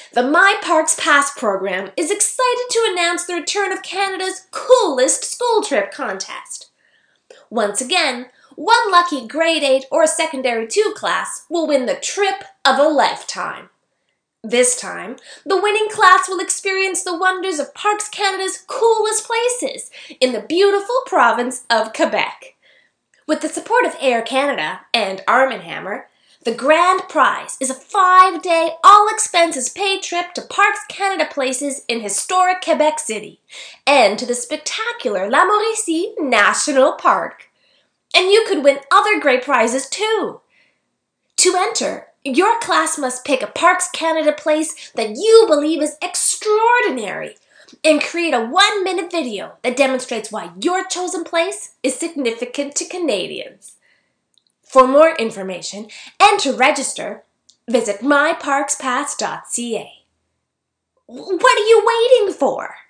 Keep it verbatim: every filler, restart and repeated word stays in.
The My Parks Pass program is excited to announce the return of Canada's coolest school trip contest. Once again, one lucky grade eight or secondary two class will win the trip of a lifetime. This time, the winning class will experience the wonders of Parks Canada's coolest places in the beautiful province of Quebec. With the support of Air Canada and Arm and Hammer, the grand prize is a five-day, all-expenses-paid trip to Parks Canada places in historic Quebec City and to the spectacular La Mauricie National Park. And you could win other great prizes too. To enter, your class must pick a Parks Canada place that you believe is extraordinary and create a one-minute video that demonstrates why your chosen place is significant to Canadians. For more information and to register, visit my parks pass dot c a. What are you waiting for?